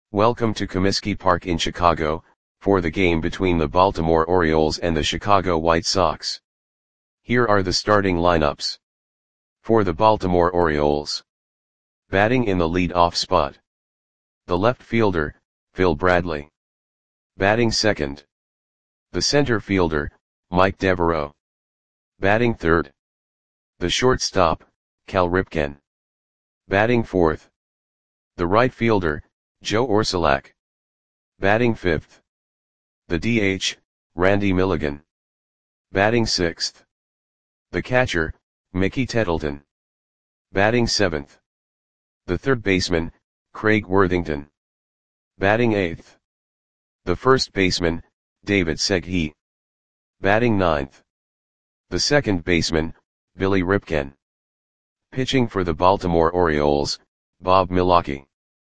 Welcome to Comiskey Park in Chicago, for the game between the Baltimore Orioles and the Chicago White Sox. Here are the starting lineups. For the Baltimore Orioles. Batting in the lead-off spot. The left fielder, Phil Bradley. Batting second. The center fielder, Mike Devereaux. Batting third. The shortstop, Cal Ripken. Batting fourth. The right fielder, Joe Orsulak. Batting fifth. The DH, Randy Milligan. Batting sixth. The catcher, Mickey Tettleton. Batting seventh. The third baseman, Craig Worthington. Batting eighth. The first baseman, David Seghi. Batting ninth. The second baseman, Billy Ripken. Pitching for the Baltimore Orioles, Bob Milwaukee.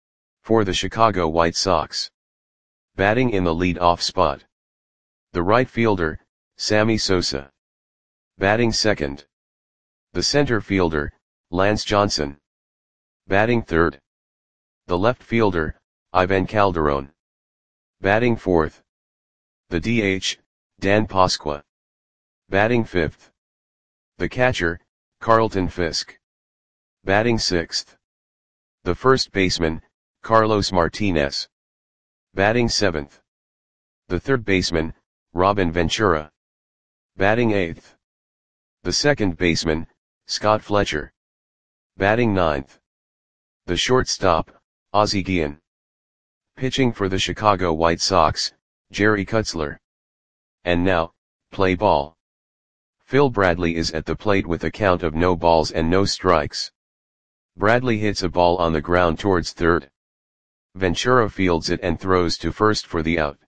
For the Chicago White Sox. Batting in the lead-off spot. The right fielder, Sammy Sosa. Batting second. The center fielder, Lance Johnson. Batting third. The left fielder, Ivan Calderon. Batting fourth. The DH, Dan Pasqua. Batting fifth. The catcher, Carlton Fisk. Batting sixth. The first baseman, Carlos Martinez. Batting seventh. The third baseman, Robin Ventura. Batting eighth. The second baseman, Scott Fletcher. Batting ninth. The shortstop, Ozzie Guillen. Pitching for the Chicago White Sox, Jerry Kutzler. And now, play ball. Phil Bradley is at the plate with a count of no balls and no strikes. Bradley hits a ball on the ground towards third. Ventura fields it and throws to first for the out.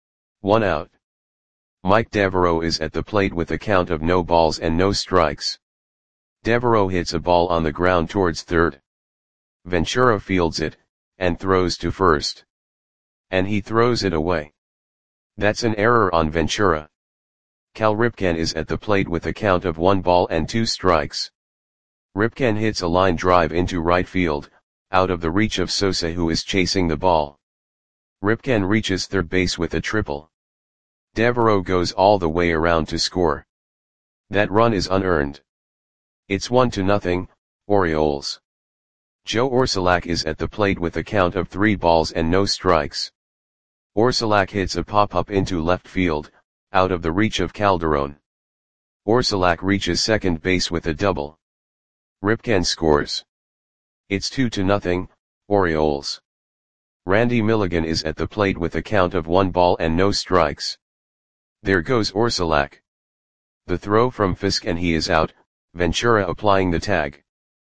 1 out. Mike Devereaux is at the plate with a count of no balls and no strikes. Devereaux hits a ball on the ground towards third. Ventura fields it, and throws to first. And he throws it away. That's an error on Ventura. Cal Ripken is at the plate with a count of 1 ball and 2 strikes. Ripken hits a line drive into right field, out of the reach of Sosa, who is chasing the ball. Ripken reaches third base with a triple. Devereaux goes all the way around to score. That run is unearned. It's 1-0, Orioles. Joe Orsulak is at the plate with a count of 3 balls and no strikes. Orsulak hits a pop-up into left field, out of the reach of Calderon. Orsulak reaches second base with a double. Ripken scores. It's 2-0, Orioles. Randy Milligan is at the plate with a count of 1 ball and no strikes. There goes Orsulak. The throw from Fisk and he is out, Ventura applying the tag.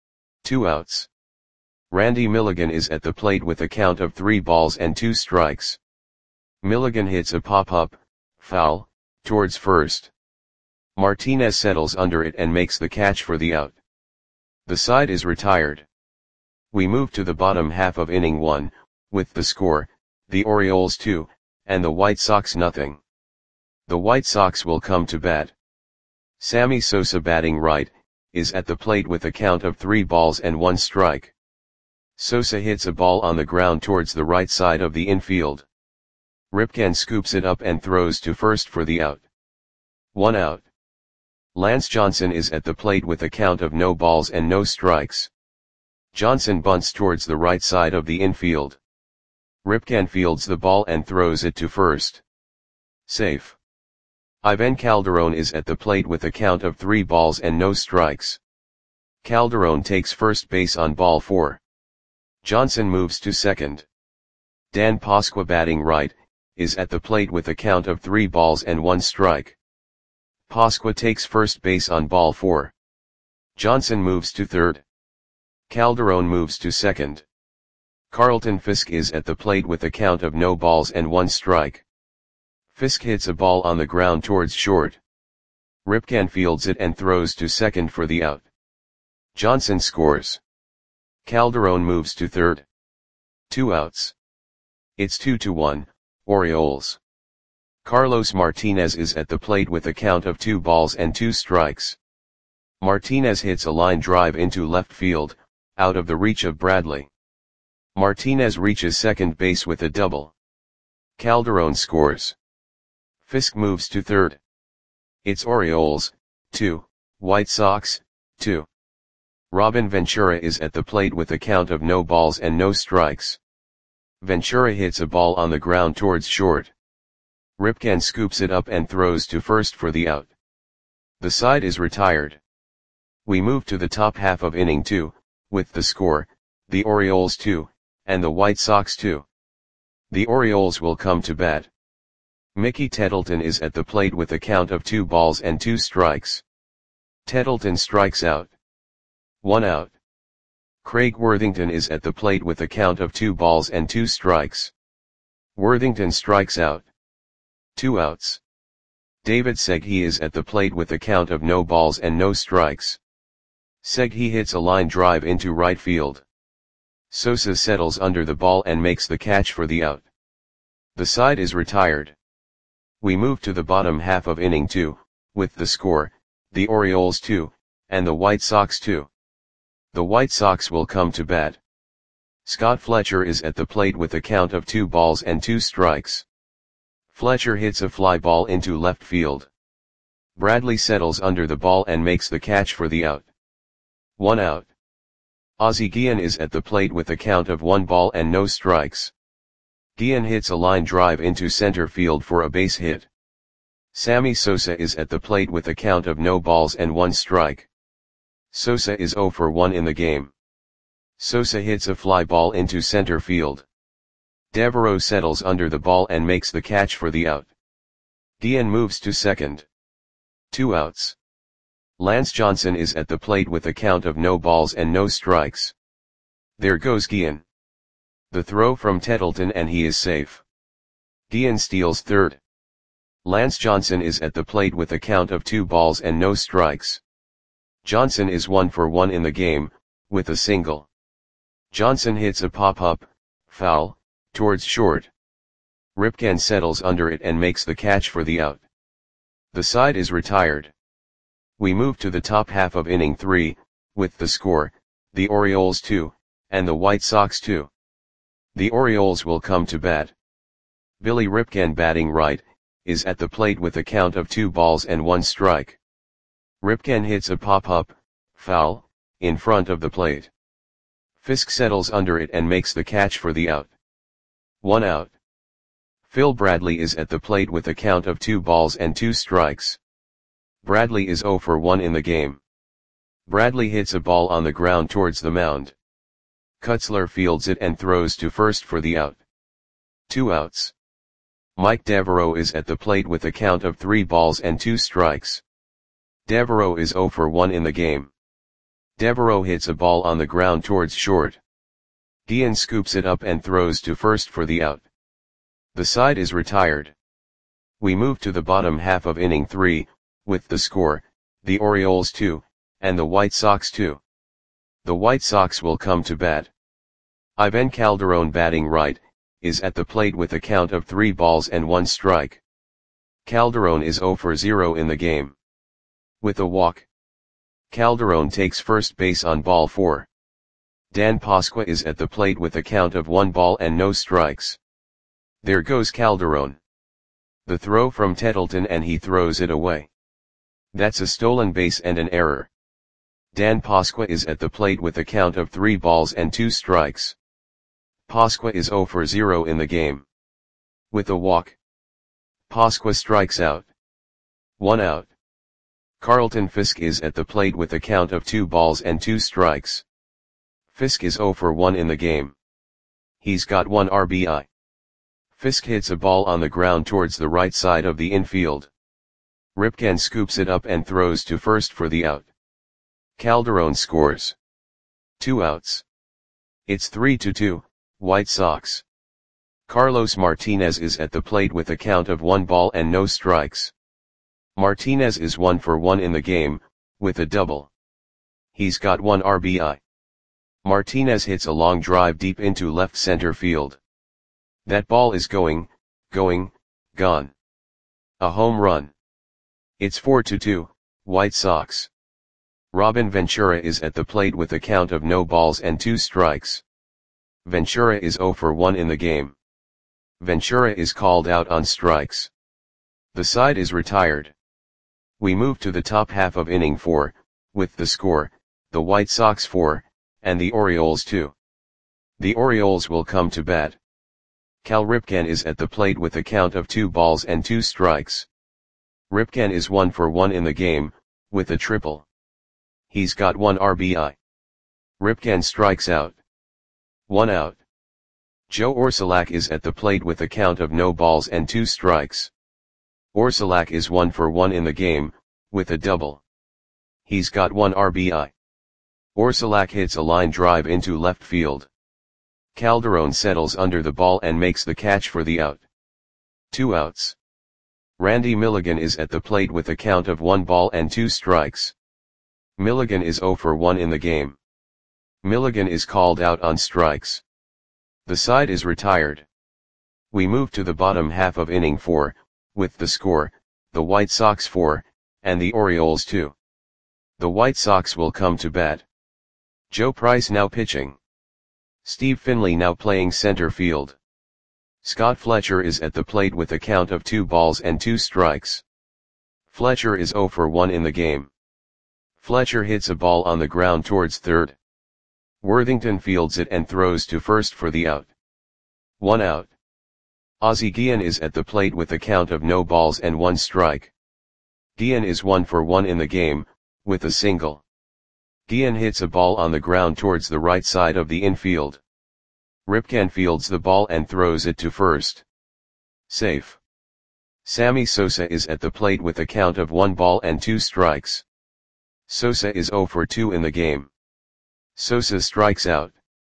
2 outs. Randy Milligan is at the plate with a count of 3 balls and 2 strikes. Milligan hits a pop-up, foul, towards first. Martinez settles under it and makes the catch for the out. The side is retired. We move to the bottom half of inning 1, with the score, the Orioles 2, and the White Sox nothing. The White Sox will come to bat. Sammy Sosa, batting right, is at the plate with a count of 3 balls and 1 strike. Sosa hits a ball on the ground towards the right side of the infield. Ripken scoops it up and throws to first for the out. 1 out. Lance Johnson is at the plate with a count of no balls and no strikes. Johnson bunts towards the right side of the infield. Ripken fields the ball and throws it to first. Safe. Ivan Calderon is at the plate with a count of 3 balls and no strikes. Calderon takes first base on ball 4. Johnson moves to second. Dan Pasqua, batting right, is at the plate with a count of 3 balls and 1 strike. Pasqua takes first base on ball 4. Johnson moves to third. Calderon moves to second. Carlton Fisk is at the plate with a count of no balls and 1 strike. Fisk hits a ball on the ground towards short. Ripken fields it and throws to second for the out. Johnson scores. Calderon moves to third. 2 outs. It's 2-1, Orioles. Carlos Martinez is at the plate with a count of 2 balls and 2 strikes. Martinez hits a line drive into left field, out of the reach of Bradley. Martinez reaches second base with a double. Calderon scores. Fisk moves to third. It's Orioles, 2, White Sox, 2. Robin Ventura is at the plate with a count of no balls and no strikes. Ventura hits a ball on the ground towards short. Ripken scoops it up and throws to first for the out. The side is retired. We move to the top half of inning 2, with the score, the Orioles 2, and the White Sox 2. The Orioles will come to bat. Mickey Tettleton is at the plate with a count of 2 balls and 2 strikes. Tettleton strikes out. 1 out. Craig Worthington is at the plate with a count of 2 balls and 2 strikes. Worthington strikes out. 2 outs. David Segui is at the plate with a count of no balls and no strikes. Segui hits a line drive into right field. Sosa settles under the ball and makes the catch for the out. The side is retired. We move to the bottom half of inning 2, with the score, the Orioles 2, and the White Sox 2. The White Sox will come to bat. Scott Fletcher is at the plate with a count of 2 balls and 2 strikes. Fletcher hits a fly ball into left field. Bradley settles under the ball and makes the catch for the out. 1 out. Ozzie Guillen is at the plate with a count of 1 ball and no strikes. Guillen hits a line drive into center field for a base hit. Sammy Sosa is at the plate with a count of no balls and 1 strike. Sosa is 0 for 1 in the game. Sosa hits a fly ball into center field. Devereaux settles under the ball and makes the catch for the out. Guillen moves to second. 2 outs. Lance Johnson is at the plate with a count of no balls and no strikes. There goes Guillen. The throw from Tettleton and he is safe. Guillen steals third. Lance Johnson is at the plate with a count of 2 balls and no strikes. Johnson is 1 for 1 in the game, with a single. Johnson hits a pop-up, foul, towards short. Ripken settles under it and makes the catch for the out. The side is retired. We move to the top half of inning 3, with the score, the Orioles 2, and the White Sox 2. The Orioles will come to bat. Billy Ripken, batting right, is at the plate with a count of 2 balls and 1 strike. Ripken hits a pop-up, foul, in front of the plate. Fisk settles under it and makes the catch for the out. 1 out. Phil Bradley is at the plate with a count of 2 balls and 2 strikes. Bradley is 0 for 1 in the game. Bradley hits a ball on the ground towards the mound. Kutzler fields it and throws to first for the out. 2 outs. Mike Devereaux is at the plate with a count of 3 balls and 2 strikes. Devereaux is 0 for 1 in the game. Devereaux hits a ball on the ground towards short. Guillen scoops it up and throws to first for the out. The side is retired. We move to the bottom half of inning 3, with the score, the Orioles 2, and the White Sox 2. The White Sox will come to bat. Ivan Calderon, batting right, is at the plate with a count of 3 balls and 1 strike. Calderon is 0 for 0 in the game. With a walk, Calderon takes first base on ball 4. Dan Pasqua is at the plate with a count of 1 ball and no strikes. There goes Calderon. The throw from Tettleton and he throws it away. That's a stolen base and an error. Dan Pasqua is at the plate with a count of 3 balls and 2 strikes. Pasqua is 0 for 0 in the game. With a walk, Pasqua strikes out. 1 out. Carlton Fisk is at the plate with a count of 2 balls and 2 strikes. Fisk is 0 for 1 in the game. He's got 1 RBI. Fisk hits a ball on the ground towards the right side of the infield. Ripken scoops it up and throws to first for the out. Calderon scores. 2 outs. It's 3-2, White Sox. Carlos Martinez is at the plate with a count of 1 ball and no strikes. Martinez is 1 for 1 in the game, with a double. He's got 1 RBI. Martinez hits a long drive deep into left center field. That ball is gone. A home run. It's 4-2, White Sox. Robin Ventura is at the plate with a count of no balls and 2 strikes. Ventura is 0 for 1 in the game. Ventura is called out on strikes. The side is retired. We move to the top half of inning 4, with the score, the White Sox 4, and the Orioles 2. The Orioles will come to bat. Cal Ripken is at the plate with a count of 2 balls and 2 strikes. Ripken is 1 for 1 in the game, with a triple. He's got 1 RBI. Ripken strikes out. 1 out. Joe Orsulak is at the plate with a count of no balls and 2 strikes. Orsulak is 1 for 1 in the game, with a double. He's got 1 RBI. Orsulak hits a line drive into left field. Calderon settles under the ball and makes the catch for the out. 2 outs. Randy Milligan is at the plate with a count of 1 ball and 2 strikes. Milligan is 0 for 1 in the game. Milligan is called out on strikes. The side is retired. We move to the bottom half of inning 4, with the score, the White Sox 4, and the Orioles 2. The White Sox will come to bat. Joe Price now pitching. Steve Finley now playing center field. Scott Fletcher is at the plate with a count of 2 balls and 2 strikes. Fletcher is 0 for 1 in the game. Fletcher hits a ball on the ground towards third. Worthington fields it and throws to first for the out. 1 out. Ozzie Guillen is at the plate with a count of no balls and 1 strike. Guillen is 1 for 1 in the game, with a single. Guillen hits a ball on the ground towards the right side of the infield. Ripken fields the ball and throws it to first. Safe. Sammy Sosa is at the plate with a count of 1 ball and 2 strikes. Sosa is 0 for 2 in the game. Sosa strikes out.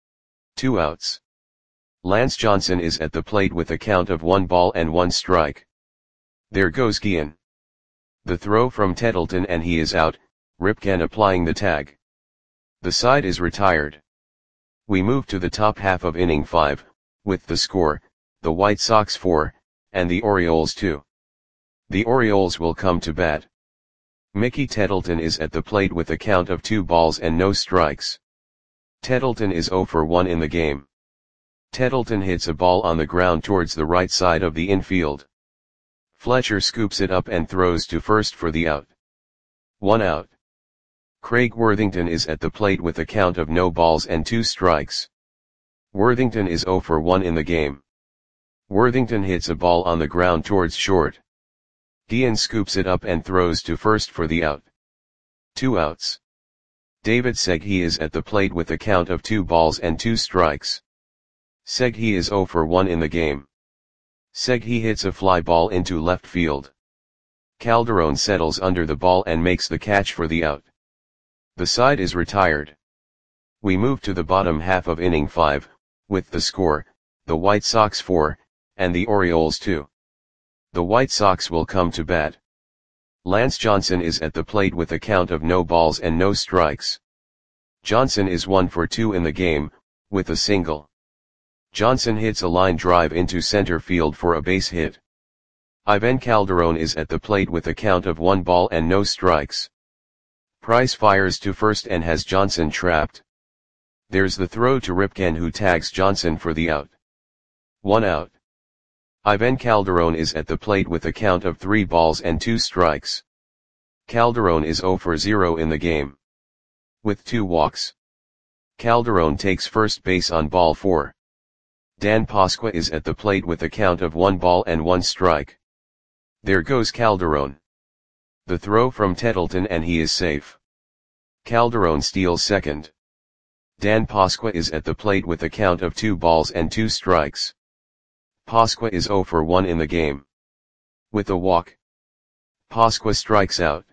2 outs. Lance Johnson is at the plate with a count of 1 ball and 1 strike. There goes Guillen. The throw from Tettleton and he is out, Ripken applying the tag. The side is retired. We move to the top half of inning 5, with the score, the White Sox 4, and the Orioles 2. The Orioles will come to bat. Mickey Tettleton is at the plate with a count of 2 balls and no strikes. Tettleton is 0 for 1 in the game. Tettleton hits a ball on the ground towards the right side of the infield. Fletcher scoops it up and throws to first for the out. 1 out. Craig Worthington is at the plate with a count of no balls and 2 strikes. Worthington is 0 for 1 in the game. Worthington hits a ball on the ground towards short. Guillen scoops it up and throws to first for the out. 2 outs. David Segui is at the plate with a count of 2 balls and 2 strikes. Segui is 0 for 1 in the game. Segui hits a fly ball into left field. Calderon settles under the ball and makes the catch for the out. The side is retired. We move to the bottom half of inning 5, with the score, the White Sox 4, and the Orioles 2. The White Sox will come to bat. Lance Johnson is at the plate with a count of no balls and no strikes. Johnson is 1 for 2 in the game, with a single. Johnson hits a line drive into center field for a base hit. Ivan Calderon is at the plate with a count of 1 ball and no strikes. Price fires to first and has Johnson trapped. There's the throw to Ripken who tags Johnson for the out. 1 out. Ivan Calderon is at the plate with a count of 3 balls and 2 strikes. Calderon is 0 for 0 in the game. With 2 walks. Calderon takes first base on ball 4. Dan Pasqua is at the plate with a count of 1 ball and 1 strike. There goes Calderon. The throw from Tettleton and he is safe. Calderon steals second. Dan Pasqua is at the plate with a count of 2 balls and 2 strikes. Pasqua is 0 for 1 in the game. With a walk. Pasqua strikes out.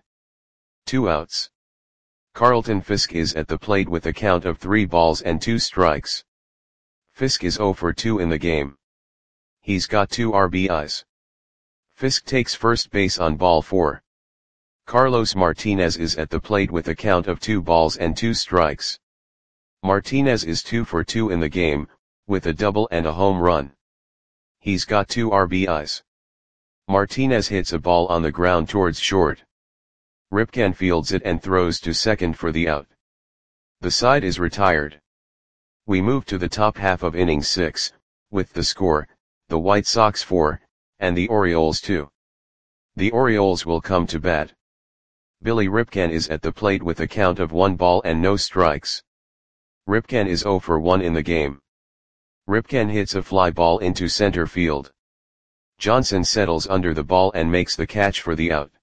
2 outs. Carlton Fisk is at the plate with a count of 3 balls and 2 strikes. Fisk is 0 for 2 in the game. He's got 2 RBIs. Fisk takes first base on ball 4. Carlos Martinez is at the plate with a count of 2 balls and 2 strikes. Martinez is 2 for 2 in the game, with a double and a home run. He's got 2 RBIs. Martinez hits a ball on the ground towards short. Ripken fields it and throws to second for the out. The side is retired. We move to the top half of inning 6, with the score, the White Sox 4, and the Orioles 2. The Orioles will come to bat. Billy Ripken is at the plate with a count of 1 ball and no strikes. Ripken is 0 for 1 in the game. Ripken hits a fly ball into center field. Johnson settles under the ball and makes the catch for the out.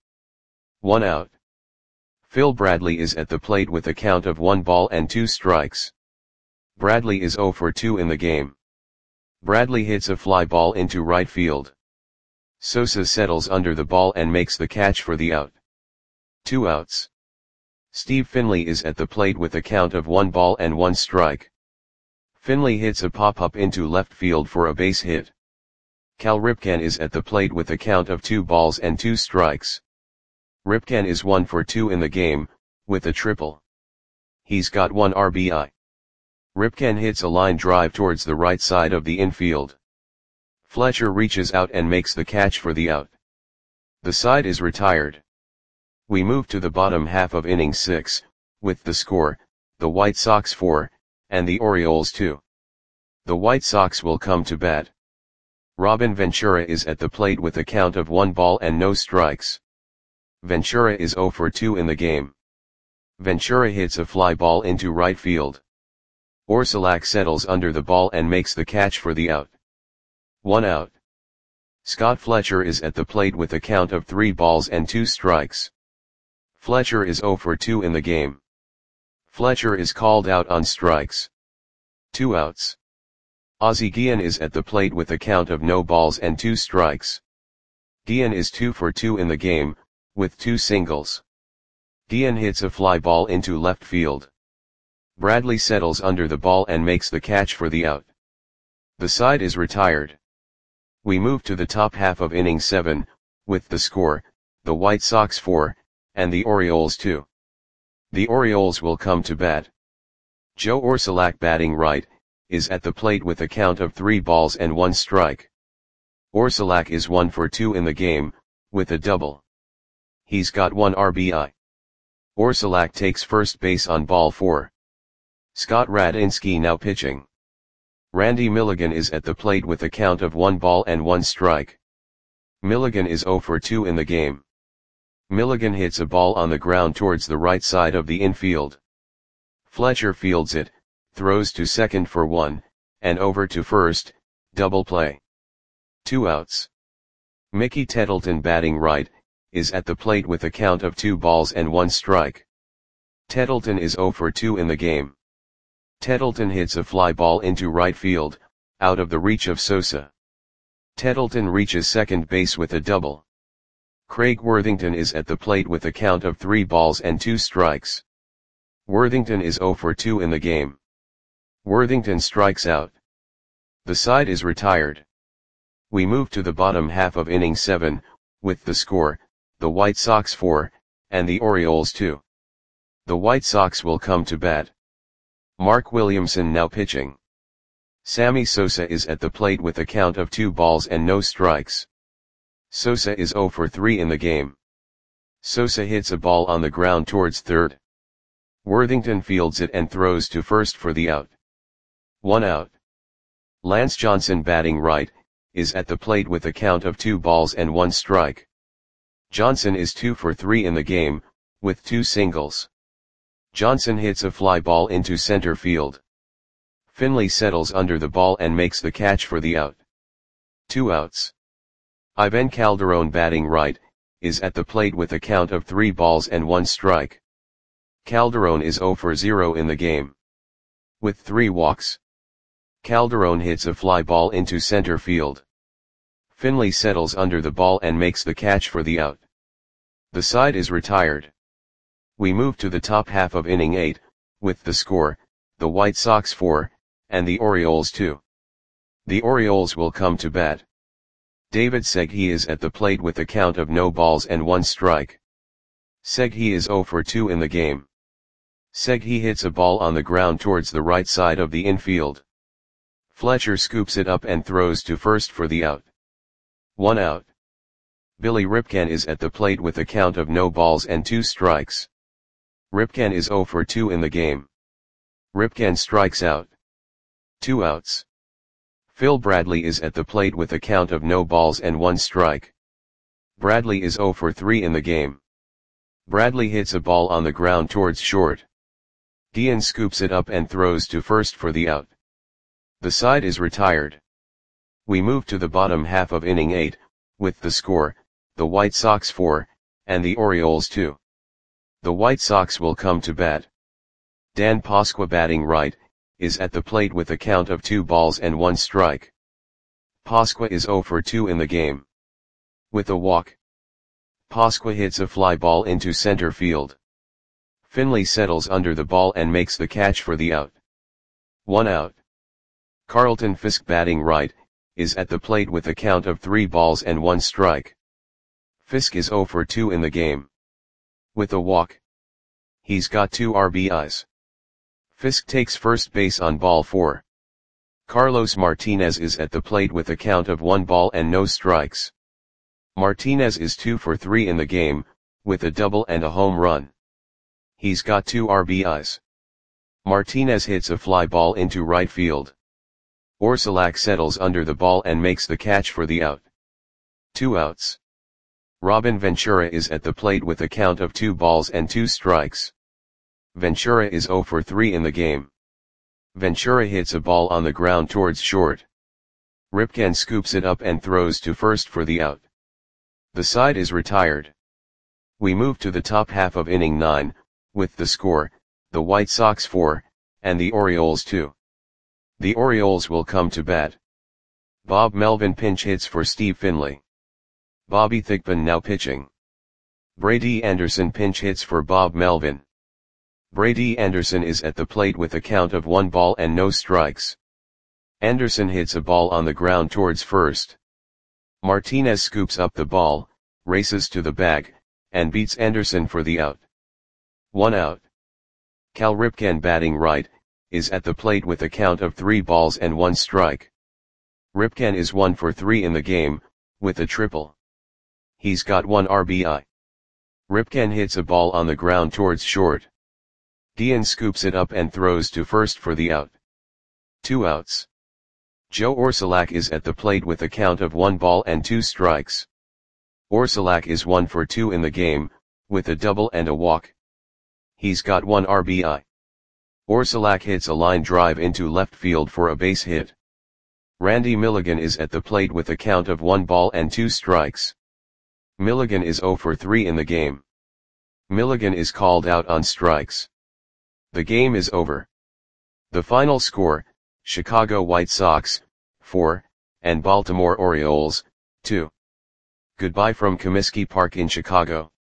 1 out. Phil Bradley is at the plate with a count of 1 ball and 2 strikes. Bradley is 0 for 2 in the game. Bradley hits a fly ball into right field. Sosa settles under the ball and makes the catch for the out. 2 outs. Steve Finley is at the plate with a count of 1 ball and 1 strike. Finley hits a pop-up into left field for a base hit. Cal Ripken is at the plate with a count of 2 balls and 2 strikes. Ripken is 1 for 2 in the game, with a triple. He's got 1 RBI. Ripken hits a line drive towards the right side of the infield. Fletcher reaches out and makes the catch for the out. The side is retired. We move to the bottom half of inning 6, with the score, the White Sox 4, and the Orioles 2. The White Sox will come to bat. Robin Ventura is at the plate with a count of 1 ball and no strikes. Ventura is 0 for 2 in the game. Ventura hits a fly ball into right field. Orsulak settles under the ball and makes the catch for the out. 1 out. Scott Fletcher is at the plate with a count of 3 balls and 2 strikes. Fletcher is 0 for 2 in the game. Fletcher is called out on strikes. 2 outs. Ozzie Guillen is at the plate with a count of no balls and 2 strikes. Guillen is 2 for 2 in the game, with 2 singles. Guillen hits a fly ball into left field. Bradley settles under the ball and makes the catch for the out. The side is retired. We move to the top half of inning 7, with the score, the White Sox 4, and the Orioles 2. The Orioles will come to bat. Joe Orsulak, batting right, is at the plate with a count of 3 balls and 1 strike. Orsulak is 1 for 2 in the game, with a double. He's got 1 RBI. Orsulak takes first base on ball 4. Scott Radinsky now pitching. Randy Milligan is at the plate with a count of 1 ball and 1 strike. Milligan is 0 for 2 in the game. Milligan hits a ball on the ground towards the right side of the infield. Fletcher fields it, throws to second for 1, and over to first, double play. 2 outs. Mickey Tettleton, batting right, is at the plate with a count of 2 balls and 1 strike. Tettleton is 0 for 2 in the game. Tettleton hits a fly ball into right field, out of the reach of Sosa. Tettleton reaches second base with a double. Craig Worthington is at the plate with a count of 3 balls and 2 strikes. Worthington is 0 for 2 in the game. Worthington strikes out. The side is retired. We move to the bottom half of inning 7, with the score, the White Sox 4, and the Orioles 2. The White Sox will come to bat. Mark Williamson now pitching. Sammy Sosa is at the plate with a count of 2 balls and no strikes. Sosa is 0 for 3 in the game. Sosa hits a ball on the ground towards third. Worthington fields it and throws to first for the out. 1 out. Lance Johnson, batting right, is at the plate with a count of 2 balls and 1 strike. Johnson is 2 for 3 in the game, with 2 singles. Johnson hits a fly ball into center field. Finley settles under the ball and makes the catch for the out. 2 outs. Ivan Calderon, batting right, is at the plate with a count of 3 balls and 1 strike. Calderon is 0 for 0 in the game. With 3 walks. Calderon hits a fly ball into center field. Finley settles under the ball and makes the catch for the out. The side is retired. We move to the top half of inning 8, with the score, the White Sox 4, and the Orioles 2. The Orioles will come to bat. David Segui is at the plate with a count of no balls and 1 strike. Segui is 0 for 2 in the game. Segui hits a ball on the ground towards the right side of the infield. Fletcher scoops it up and throws to first for the out. 1 out. Billy Ripken is at the plate with a count of no balls and 2 strikes. Ripken is 0 for 2 in the game. Ripken strikes out. 2 outs. Phil Bradley is at the plate with a count of no balls and 1 strike. Bradley is 0 for 3 in the game. Bradley hits a ball on the ground towards short. Dean scoops it up and throws to first for the out. The side is retired. We move to the bottom half of inning 8, with the score, the White Sox 4, and the Orioles 2. The White Sox will come to bat. Dan Pasqua, batting right, is at the plate with a count of 2 balls and 1 strike. Pasqua is 0 for 2 in the game. With a walk, Pasqua hits a fly ball into center field. Finley settles under the ball and makes the catch for the out. 1 out. Carlton Fisk, batting right, is at the plate with a count of 3 balls and 1 strike. Fisk is 0 for 2 in the game. With a walk, he's got 2 RBIs. Fisk takes first base on ball 4. Carlos Martinez is at the plate with a count of 1 ball and no strikes. Martinez is 2 for 3 in the game, with a double and a home run. He's got 2 RBIs. Martinez hits a fly ball into right field. Orsulak settles under the ball and makes the catch for the out. 2 outs. Robin Ventura is at the plate with a count of 2 balls and 2 strikes. Ventura is 0 for 3 in the game. Ventura hits a ball on the ground towards short. Ripken scoops it up and throws to first for the out. The side is retired. We move to the top half of inning 9, with the score, the White Sox 4, and the Orioles 2. The Orioles will come to bat. Bob Melvin pinch hits for Steve Finley. Bobby Thigpen now pitching. Brady Anderson pinch hits for Bob Melvin. Brady Anderson is at the plate with a count of 1 ball and no strikes. Anderson hits a ball on the ground towards first. Martinez scoops up the ball, races to the bag, and beats Anderson for the out. 1 out. Cal Ripken, batting right, is at the plate with a count of 3 balls and 1 strike. Ripken is 1 for 3 in the game, with a triple. He's got 1 RBI. Ripken hits a ball on the ground towards short. Dean scoops it up and throws to first for the out. 2 outs. Joe Orsulak is at the plate with a count of 1 ball and 2 strikes. Orsulak is 1 for 2 in the game, with a double and a walk. He's got 1 RBI. Orsulak hits a line drive into left field for a base hit. Randy Milligan is at the plate with a count of 1 ball and 2 strikes. Milligan is 0 for 3 in the game. Milligan is called out on strikes. The game is over. The final score, Chicago White Sox, 4, and Baltimore Orioles, 2. Goodbye from Comiskey Park in Chicago.